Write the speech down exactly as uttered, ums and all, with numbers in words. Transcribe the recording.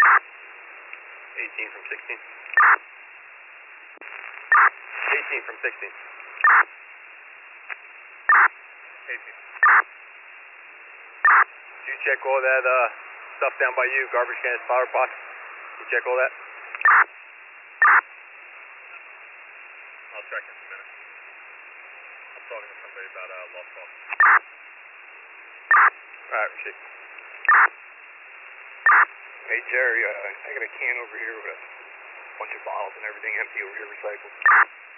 eighteen from sixteen. eighteen from sixteen. eighteen. Did you check all that uh, stuff down by you, garbage cans, flower pots? You check all that? I'll check in a minute. I'm talking to somebody about uh, lost call. Alright, Rashid. Hey, Jerry, uh, I got a can over here with a bunch of bottles and everything empty over here recycled.